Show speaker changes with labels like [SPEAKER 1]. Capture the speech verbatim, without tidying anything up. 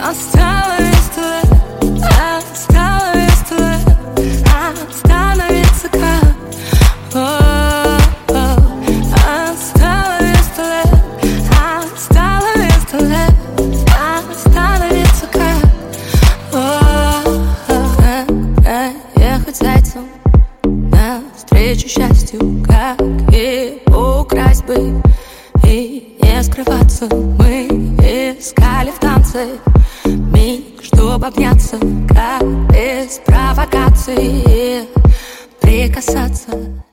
[SPEAKER 1] Осталось твое, осталось твое, остановиться как. О-о-о. Осталось твое, осталось твое, остановиться как. О-о-о. Ехать зайцем навстречу счастью, как его украсть бы и не скрываться. Мы искали в танце миг, чтоб обняться, как без провокации прикасаться.